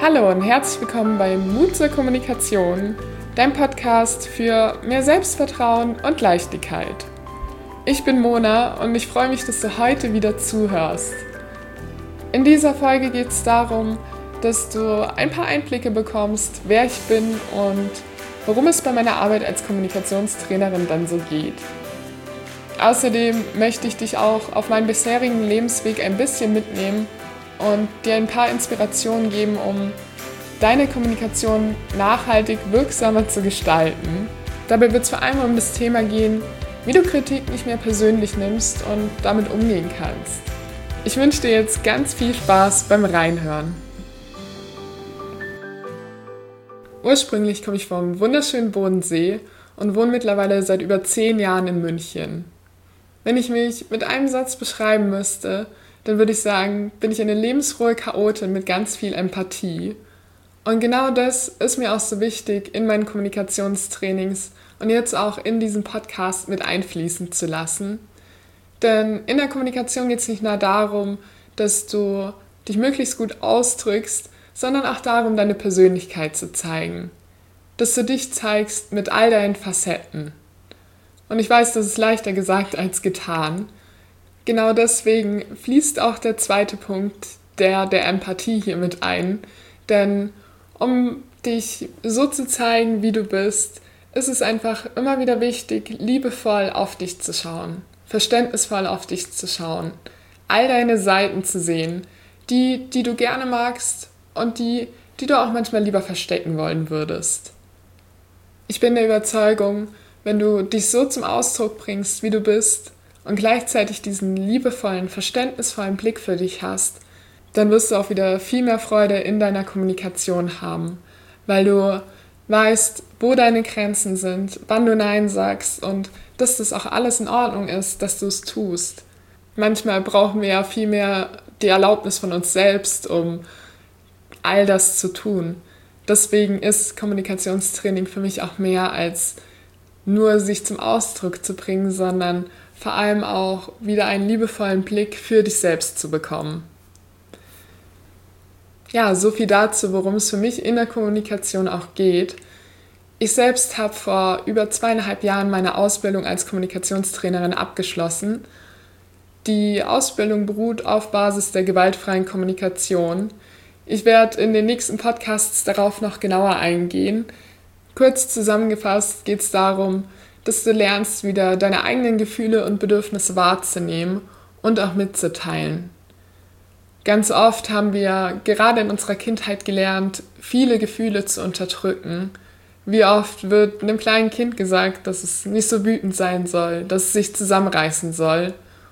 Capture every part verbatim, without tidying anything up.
Hallo und herzlich willkommen bei Mut zur Kommunikation, dein Podcast für mehr Selbstvertrauen und Leichtigkeit. Ich bin Mona und ich freue mich, dass du heute wieder zuhörst. In dieser Folge geht es darum, dass du ein paar Einblicke bekommst, wer ich bin und worum es bei meiner Arbeit als Kommunikationstrainerin dann so geht. Außerdem möchte ich dich auch auf meinen bisherigen Lebensweg ein bisschen mitnehmen und dir ein paar Inspirationen geben, um deine Kommunikation nachhaltig wirksamer zu gestalten. Dabei wird es vor allem um das Thema gehen, wie du Kritik nicht mehr persönlich nimmst und damit umgehen kannst. Ich wünsche dir jetzt ganz viel Spaß beim Reinhören. Ursprünglich komme ich vom wunderschönen Bodensee und wohne mittlerweile seit über zehn Jahren in München. Wenn ich mich mit einem Satz beschreiben müsste, dann würde ich sagen, bin ich eine lebensfrohe Chaotin mit ganz viel Empathie. Und genau das ist mir auch so wichtig in meinen Kommunikationstrainings und jetzt auch in diesen Podcast mit einfließen zu lassen. Denn in der Kommunikation geht es nicht nur darum, dass du dich möglichst gut ausdrückst, sondern auch darum, deine Persönlichkeit zu zeigen. Dass du dich zeigst mit all deinen Facetten. Und ich weiß, das ist leichter gesagt als getan. Genau deswegen fließt auch der zweite Punkt, der der Empathie hier mit ein. Denn um dich so zu zeigen, wie du bist, ist es einfach immer wieder wichtig, liebevoll auf dich zu schauen, verständnisvoll auf dich zu schauen, all deine Seiten zu sehen, die, die du gerne magst und die, die du auch manchmal lieber verstecken wollen würdest. Ich bin der Überzeugung, wenn du dich so zum Ausdruck bringst, wie du bist, und gleichzeitig diesen liebevollen, verständnisvollen Blick für dich hast, dann wirst du auch wieder viel mehr Freude in deiner Kommunikation haben, weil du weißt, wo deine Grenzen sind, wann du Nein sagst und dass das auch alles in Ordnung ist, dass du es tust. Manchmal brauchen wir ja viel mehr die Erlaubnis von uns selbst, um all das zu tun. Deswegen ist Kommunikationstraining für mich auch mehr als nur sich zum Ausdruck zu bringen, sondern vor allem auch wieder einen liebevollen Blick für dich selbst zu bekommen. Ja, so viel dazu, worum es für mich in der Kommunikation auch geht. Ich selbst habe vor über zweieinhalb Jahren meine Ausbildung als Kommunikationstrainerin abgeschlossen. Die Ausbildung beruht auf Basis der gewaltfreien Kommunikation. Ich werde in den nächsten Podcasts darauf noch genauer eingehen. Kurz zusammengefasst geht es darum, dass du lernst, wieder deine eigenen Gefühle und Bedürfnisse wahrzunehmen und auch mitzuteilen. Ganz oft haben wir gerade in unserer Kindheit gelernt, viele Gefühle zu unterdrücken. Wie oft wird einem kleinen Kind gesagt, dass es nicht so wütend sein soll, dass es sich zusammenreißen soll.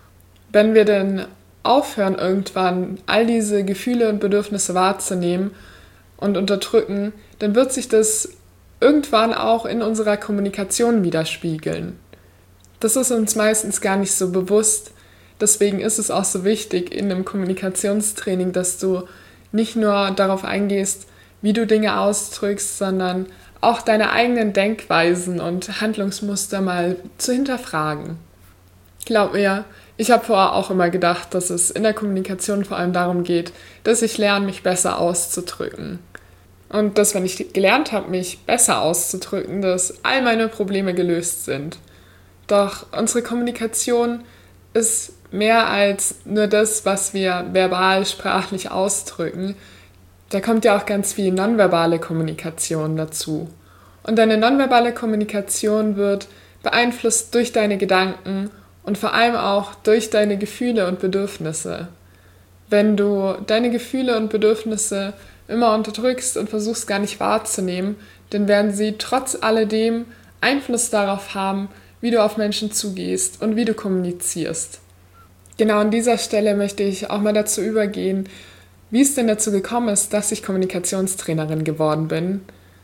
Wenn wir denn aufhören, irgendwann all diese Gefühle und Bedürfnisse wahrzunehmen und unterdrücken, dann wird sich das irgendwann auch in unserer Kommunikation widerspiegeln. Das ist uns meistens gar nicht so bewusst. Deswegen ist es auch so wichtig in einem Kommunikationstraining, dass du nicht nur darauf eingehst, wie du Dinge ausdrückst, sondern auch deine eigenen Denkweisen und Handlungsmuster mal zu hinterfragen. Glaub mir, ich habe vorher auch immer gedacht, dass es in der Kommunikation vor allem darum geht, dass ich lerne, mich besser auszudrücken. Und dass, wenn ich gelernt habe, mich besser auszudrücken, dass all meine Probleme gelöst sind. Doch unsere Kommunikation ist mehr als nur das, was wir verbal, sprachlich ausdrücken. Da kommt ja auch ganz viel nonverbale Kommunikation dazu. Und deine nonverbale Kommunikation wird beeinflusst durch deine Gedanken und vor allem auch durch deine Gefühle und Bedürfnisse. Wenn du deine Gefühle und Bedürfnisse immer unterdrückst und versuchst gar nicht wahrzunehmen, dann werden sie trotz alledem Einfluss darauf haben, wie du auf Menschen zugehst und wie du kommunizierst. Genau an dieser Stelle möchte ich auch mal dazu übergehen, wie es denn dazu gekommen ist, dass ich Kommunikationstrainerin geworden bin.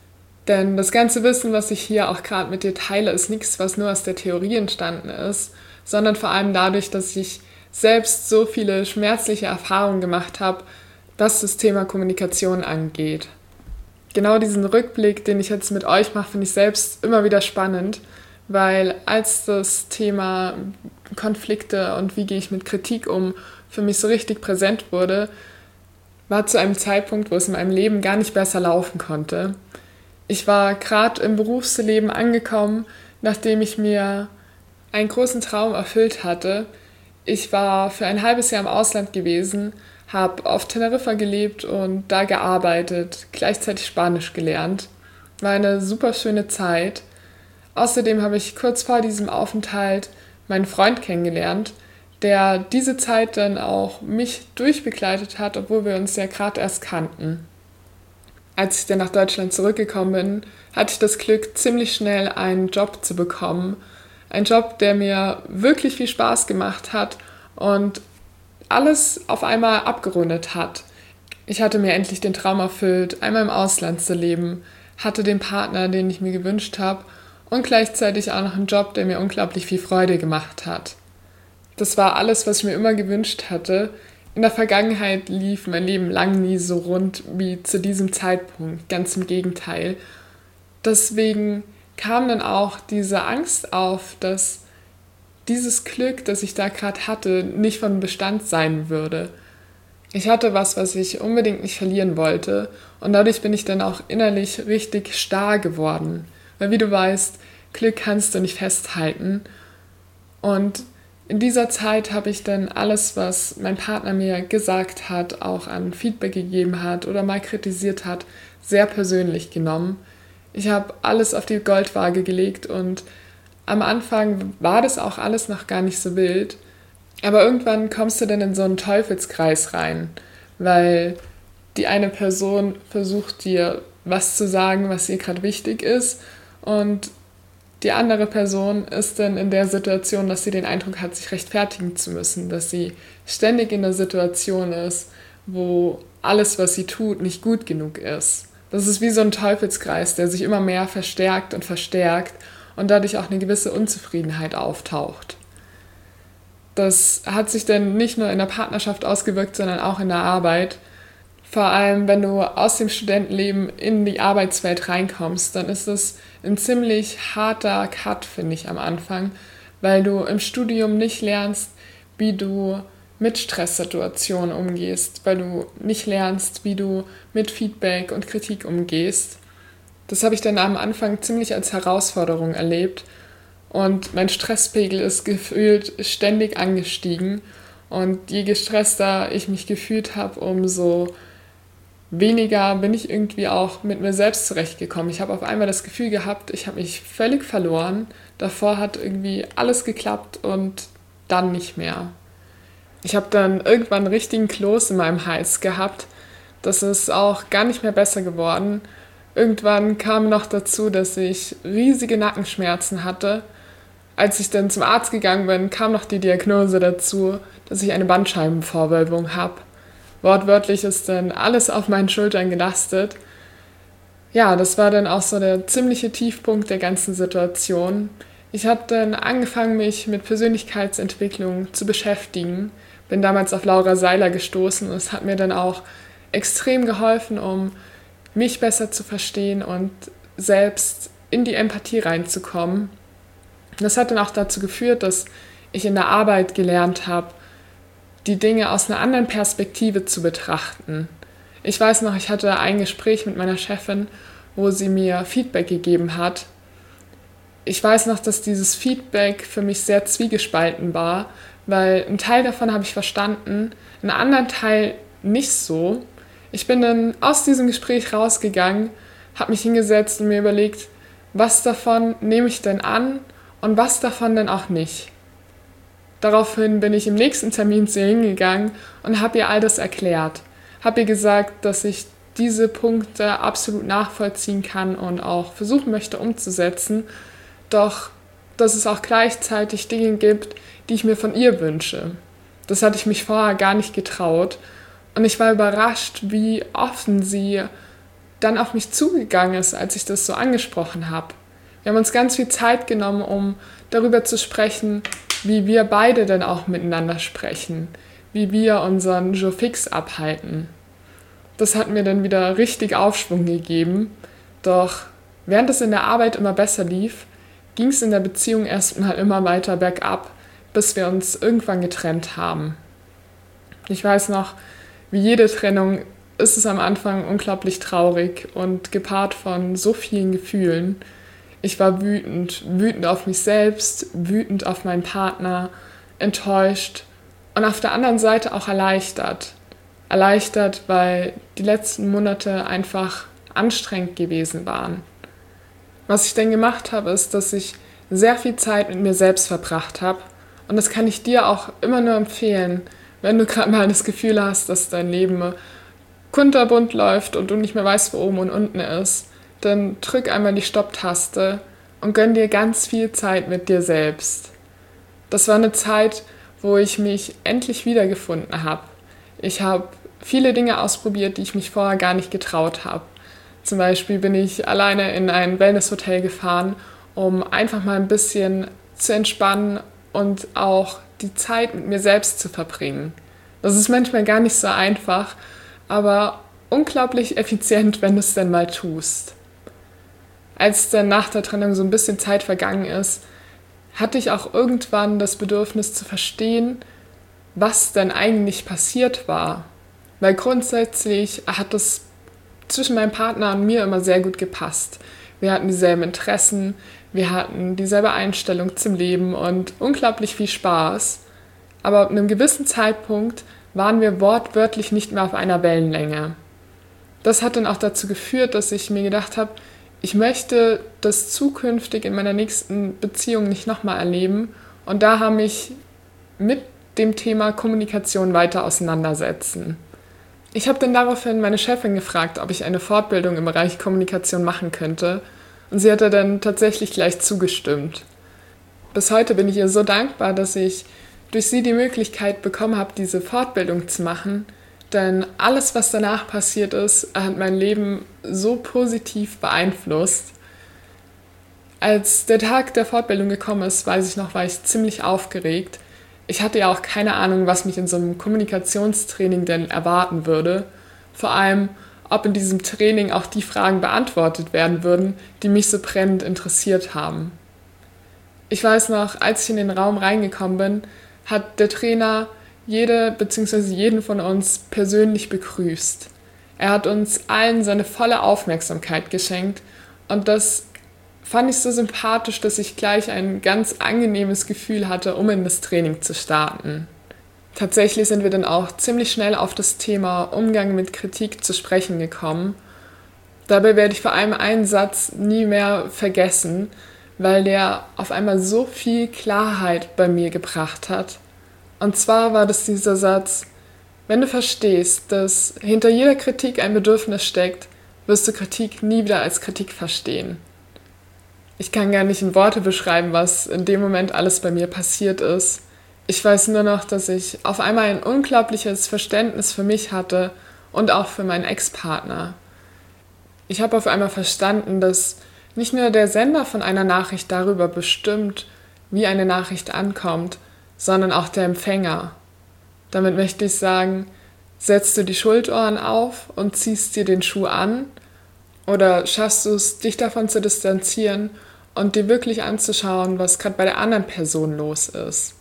Denn das ganze Wissen, was ich hier auch gerade mit dir teile, ist nichts, was nur aus der Theorie entstanden ist, sondern vor allem dadurch, dass ich selbst so viele schmerzliche Erfahrungen gemacht habe, was das Thema Kommunikation angeht. Genau diesen Rückblick, den ich jetzt mit euch mache, finde ich selbst immer wieder spannend, weil als das Thema Konflikte und wie gehe ich mit Kritik um für mich so richtig präsent wurde, war zu einem Zeitpunkt, wo es in meinem Leben gar nicht besser laufen konnte. Ich war gerade im Berufsleben angekommen, nachdem ich mir einen großen Traum erfüllt hatte. Ich war für ein halbes Jahr im Ausland gewesen, habe auf Teneriffa gelebt und da gearbeitet, gleichzeitig Spanisch gelernt. War eine super schöne Zeit. Außerdem habe ich kurz vor diesem Aufenthalt meinen Freund kennengelernt, der diese Zeit dann auch mich durchbegleitet hat, obwohl wir uns ja gerade erst kannten. Als ich dann nach Deutschland zurückgekommen bin, hatte ich das Glück, ziemlich schnell einen Job zu bekommen. Ein Job, der mir wirklich viel Spaß gemacht hat und alles auf einmal abgerundet hat. Ich hatte mir endlich den Traum erfüllt, einmal im Ausland zu leben, hatte den Partner, den ich mir gewünscht habe und gleichzeitig auch noch einen Job, der mir unglaublich viel Freude gemacht hat. Das war alles, was ich mir immer gewünscht hatte. In der Vergangenheit lief mein Leben lang nie so rund wie zu diesem Zeitpunkt, ganz im Gegenteil. Deswegen kam dann auch diese Angst auf, dass dieses Glück, das ich da gerade hatte, nicht von Bestand sein würde. Ich hatte was, was ich unbedingt nicht verlieren wollte und dadurch bin ich dann auch innerlich richtig starr geworden. Weil wie du weißt, Glück kannst du nicht festhalten und in dieser Zeit habe ich dann alles, was mein Partner mir gesagt hat, auch an Feedback gegeben hat oder mal kritisiert hat, sehr persönlich genommen. Ich habe alles auf die Goldwaage gelegt und am Anfang war das auch alles noch gar nicht so wild. Aber irgendwann kommst du dann in so einen Teufelskreis rein, weil die eine Person versucht dir was zu sagen, was ihr gerade wichtig ist und die andere Person ist dann in der Situation, dass sie den Eindruck hat, sich rechtfertigen zu müssen, dass sie ständig in der Situation ist, wo alles, was sie tut, nicht gut genug ist. Das ist wie so ein Teufelskreis, der sich immer mehr verstärkt und verstärkt und dadurch auch eine gewisse Unzufriedenheit auftaucht. Das hat sich dann nicht nur in der Partnerschaft ausgewirkt, sondern auch in der Arbeit. Vor allem, wenn du aus dem Studentenleben in die Arbeitswelt reinkommst, dann ist es ein ziemlich harter Cut, finde ich, am Anfang, weil du im Studium nicht lernst, wie du mit Stresssituationen umgehst, weil du nicht lernst, wie du mit Feedback und Kritik umgehst. Das habe ich dann am Anfang ziemlich als Herausforderung erlebt und mein Stresspegel ist gefühlt ständig angestiegen und je gestresster ich mich gefühlt habe, umso weniger bin ich irgendwie auch mit mir selbst zurechtgekommen. Ich habe auf einmal das Gefühl gehabt, ich habe mich völlig verloren. Davor hat irgendwie alles geklappt und dann nicht mehr. Ich habe dann irgendwann einen richtigen Kloß in meinem Hals gehabt. Das ist auch gar nicht mehr besser geworden. Irgendwann kam noch dazu, dass ich riesige Nackenschmerzen hatte. Als ich dann zum Arzt gegangen bin, kam noch die Diagnose dazu, dass ich eine Bandscheibenvorwölbung habe. Wortwörtlich ist dann alles auf meinen Schultern gelastet. Ja, das war dann auch so der ziemliche Tiefpunkt der ganzen Situation. Ich habe dann angefangen, mich mit Persönlichkeitsentwicklung zu beschäftigen. Bin damals auf Laura Seiler gestoßen und es hat mir dann auch extrem geholfen, um mich besser zu verstehen und selbst in die Empathie reinzukommen. Das hat dann auch dazu geführt, dass ich in der Arbeit gelernt habe, die Dinge aus einer anderen Perspektive zu betrachten. Ich weiß noch, ich hatte ein Gespräch mit meiner Chefin, wo sie mir Feedback gegeben hat. Ich weiß noch, dass dieses Feedback für mich sehr zwiegespalten war, weil einen Teil davon habe ich verstanden, einen anderen Teil nicht so. Ich bin dann aus diesem Gespräch rausgegangen, habe mich hingesetzt und mir überlegt, was davon nehme ich denn an und was davon denn auch nicht. Daraufhin bin ich im nächsten Termin zu ihr hingegangen und habe ihr all das erklärt. Habe ihr gesagt, dass ich diese Punkte absolut nachvollziehen kann und auch versuchen möchte umzusetzen, doch dass es auch gleichzeitig Dinge gibt, die ich mir von ihr wünsche. Das hatte ich mich vorher gar nicht getraut und ich war überrascht, wie offen sie dann auf mich zugegangen ist, als ich das so angesprochen habe. Wir haben uns ganz viel Zeit genommen, um darüber zu sprechen, wie wir beide denn auch miteinander sprechen, wie wir unseren Jour fix abhalten. Das hat mir dann wieder richtig Aufschwung gegeben, doch während es in der Arbeit immer besser lief, ging es in der Beziehung erstmal immer weiter bergab, bis wir uns irgendwann getrennt haben. Ich weiß noch, wie jede Trennung ist es am Anfang unglaublich traurig und gepaart von so vielen Gefühlen. Ich war wütend, wütend auf mich selbst, wütend auf meinen Partner, enttäuscht und auf der anderen Seite auch erleichtert. Erleichtert, weil die letzten Monate einfach anstrengend gewesen waren. Was ich dann gemacht habe, ist, dass ich sehr viel Zeit mit mir selbst verbracht habe. Und das kann ich dir auch immer nur empfehlen, wenn du gerade mal das Gefühl hast, dass dein Leben kunterbunt läuft und du nicht mehr weißt, wo oben und unten ist. Dann drück einmal die Stopp-Taste und gönn dir ganz viel Zeit mit dir selbst. Das war eine Zeit, wo ich mich endlich wiedergefunden habe. Ich habe viele Dinge ausprobiert, die ich mich vorher gar nicht getraut habe. Zum Beispiel bin ich alleine in ein Wellnesshotel gefahren, um einfach mal ein bisschen zu entspannen und auch die Zeit mit mir selbst zu verbringen. Das ist manchmal gar nicht so einfach, aber unglaublich effizient, wenn du es denn mal tust. Als dann nach der Trennung so ein bisschen Zeit vergangen ist, hatte ich auch irgendwann das Bedürfnis zu verstehen, was denn eigentlich passiert war. Weil grundsätzlich hat es zwischen meinem Partner und mir immer sehr gut gepasst. Wir hatten dieselben Interessen, wir hatten dieselbe Einstellung zum Leben und unglaublich viel Spaß. Aber ab einem gewissen Zeitpunkt waren wir wortwörtlich nicht mehr auf einer Wellenlänge. Das hat dann auch dazu geführt, dass ich mir gedacht habe, ich möchte das zukünftig in meiner nächsten Beziehung nicht nochmal erleben und da mich mit dem Thema Kommunikation weiter auseinandersetzen. Ich habe dann daraufhin meine Chefin gefragt, ob ich eine Fortbildung im Bereich Kommunikation machen könnte und sie hatte dann tatsächlich gleich zugestimmt. Bis heute bin ich ihr so dankbar, dass ich durch sie die Möglichkeit bekommen habe, diese Fortbildung zu machen, denn alles, was danach passiert ist, hat mein Leben so positiv beeinflusst. Als der Tag der Fortbildung gekommen ist, weiß ich noch, war ich ziemlich aufgeregt. Ich hatte ja auch keine Ahnung, was mich in so einem Kommunikationstraining denn erwarten würde. Vor allem, ob in diesem Training auch die Fragen beantwortet werden würden, die mich so brennend interessiert haben. Ich weiß noch, als ich in den Raum reingekommen bin, hat der Trainer jede bzw. jeden von uns persönlich begrüßt. Er hat uns allen seine volle Aufmerksamkeit geschenkt und das fand ich so sympathisch, dass ich gleich ein ganz angenehmes Gefühl hatte, um in das Training zu starten. Tatsächlich sind wir dann auch ziemlich schnell auf das Thema Umgang mit Kritik zu sprechen gekommen. Dabei werde ich vor allem einen Satz nie mehr vergessen, weil der auf einmal so viel Klarheit bei mir gebracht hat. Und zwar war das dieser Satz: Wenn du verstehst, dass hinter jeder Kritik ein Bedürfnis steckt, wirst du Kritik nie wieder als Kritik verstehen. Ich kann gar nicht in Worte beschreiben, was in dem Moment alles bei mir passiert ist. Ich weiß nur noch, dass ich auf einmal ein unglaubliches Verständnis für mich hatte und auch für meinen Ex-Partner. Ich habe auf einmal verstanden, dass nicht nur der Sender von einer Nachricht darüber bestimmt, wie eine Nachricht ankommt, sondern auch der Empfänger. Damit möchte ich sagen, setzt du die Schultohren auf und ziehst dir den Schuh an oder schaffst du es, dich davon zu distanzieren und dir wirklich anzuschauen, was gerade bei der anderen Person los ist.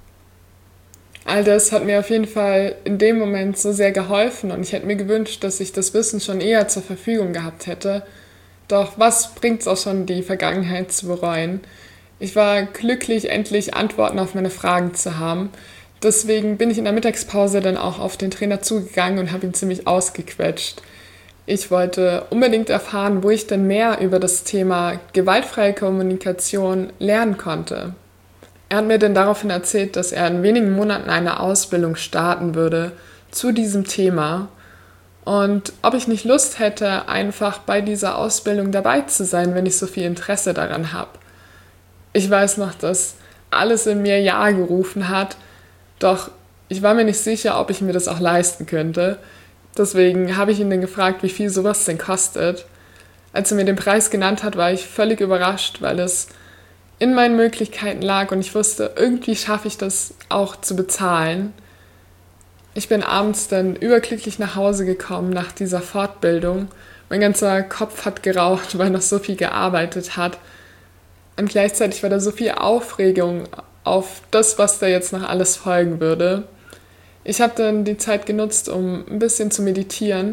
All das hat mir auf jeden Fall in dem Moment so sehr geholfen und ich hätte mir gewünscht, dass ich das Wissen schon eher zur Verfügung gehabt hätte. Doch was bringt es auch schon, die Vergangenheit zu bereuen? Ich war glücklich, endlich Antworten auf meine Fragen zu haben. Deswegen bin ich in der Mittagspause dann auch auf den Trainer zugegangen und habe ihn ziemlich ausgequetscht. Ich wollte unbedingt erfahren, wo ich denn mehr über das Thema gewaltfreie Kommunikation lernen konnte. Er hat mir dann daraufhin erzählt, dass er in wenigen Monaten eine Ausbildung starten würde zu diesem Thema und ob ich nicht Lust hätte, einfach bei dieser Ausbildung dabei zu sein, wenn ich so viel Interesse daran habe. Ich weiß noch, dass alles in mir Ja gerufen hat, doch ich war mir nicht sicher, ob ich mir das auch leisten könnte. Deswegen habe ich ihn dann gefragt, wie viel sowas denn kostet. Als er mir den Preis genannt hat, war ich völlig überrascht, weil es in meinen Möglichkeiten lag und ich wusste, irgendwie schaffe ich das auch zu bezahlen. Ich bin abends dann überglücklich nach Hause gekommen nach dieser Fortbildung. Mein ganzer Kopf hat geraucht, weil noch so viel gearbeitet hat. Und gleichzeitig war da so viel Aufregung auf das, was da jetzt noch alles folgen würde. Ich habe dann die Zeit genutzt, um ein bisschen zu meditieren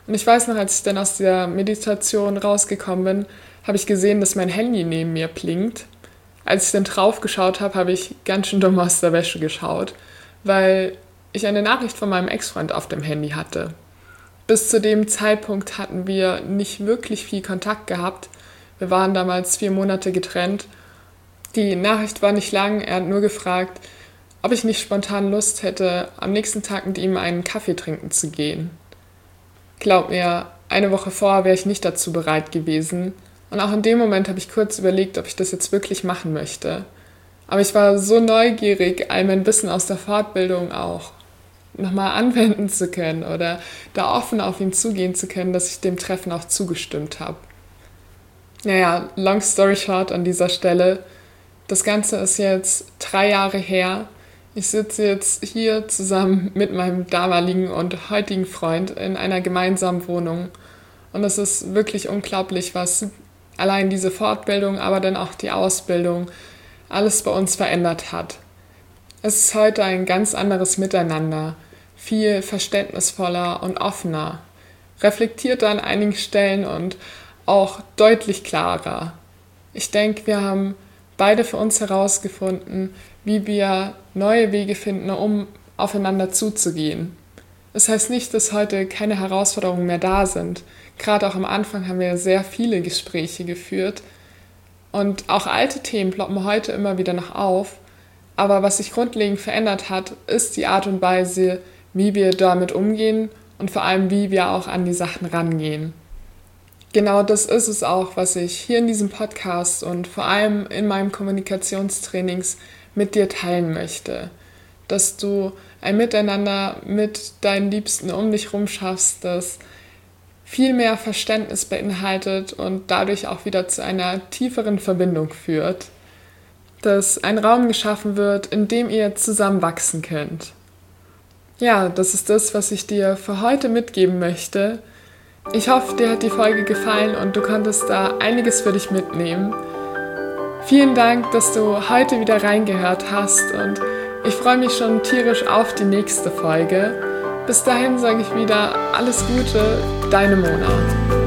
Und ich weiß noch, als ich dann aus der Meditation rausgekommen bin, habe ich gesehen, dass mein Handy neben mir blinkt. Als ich dann drauf geschaut habe, habe ich ganz schön dumm aus der Wäsche geschaut, weil ich eine Nachricht von meinem Ex-Freund auf dem Handy hatte. Bis zu dem Zeitpunkt hatten wir nicht wirklich viel Kontakt gehabt. Wir waren damals vier Monate getrennt. Die Nachricht war nicht lang, er hat nur gefragt, ob ich nicht spontan Lust hätte, am nächsten Tag mit ihm einen Kaffee trinken zu gehen. Glaub mir, eine Woche vorher wäre ich nicht dazu bereit gewesen. Und auch in dem Moment habe ich kurz überlegt, ob ich das jetzt wirklich machen möchte. Aber ich war so neugierig, all mein Wissen aus der Fortbildung auch nochmal anwenden zu können oder da offen auf ihn zugehen zu können, dass ich dem Treffen auch zugestimmt habe. Naja, long story short an dieser Stelle. Das Ganze ist jetzt drei Jahre her. Ich sitze jetzt hier zusammen mit meinem damaligen und heutigen Freund in einer gemeinsamen Wohnung. Und es ist wirklich unglaublich, was allein diese Fortbildung, aber dann auch die Ausbildung alles bei uns verändert hat. Es ist heute ein ganz anderes Miteinander, viel verständnisvoller und offener, reflektierter an einigen Stellen und auch deutlich klarer. Ich denke, wir haben beide für uns herausgefunden, wie wir neue Wege finden, um aufeinander zuzugehen. Das heißt nicht, dass heute keine Herausforderungen mehr da sind. Gerade auch am Anfang haben wir sehr viele Gespräche geführt und auch alte Themen ploppen heute immer wieder noch auf. Aber was sich grundlegend verändert hat, ist die Art und Weise, wie wir damit umgehen und vor allem, wie wir auch an die Sachen rangehen. Genau das ist es auch, was ich hier in diesem Podcast und vor allem in meinem Kommunikationstrainings mit dir teilen möchte. Dass du ein Miteinander mit deinen Liebsten um dich herum schaffst, das viel mehr Verständnis beinhaltet und dadurch auch wieder zu einer tieferen Verbindung führt. Dass ein Raum geschaffen wird, in dem ihr zusammen wachsen könnt. Ja, das ist das, was ich dir für heute mitgeben möchte. Ich hoffe, dir hat die Folge gefallen und du konntest da einiges für dich mitnehmen. Vielen Dank, dass du heute wieder reingehört hast und ich freue mich schon tierisch auf die nächste Folge. Bis dahin sage ich wieder alles Gute, deine Mona.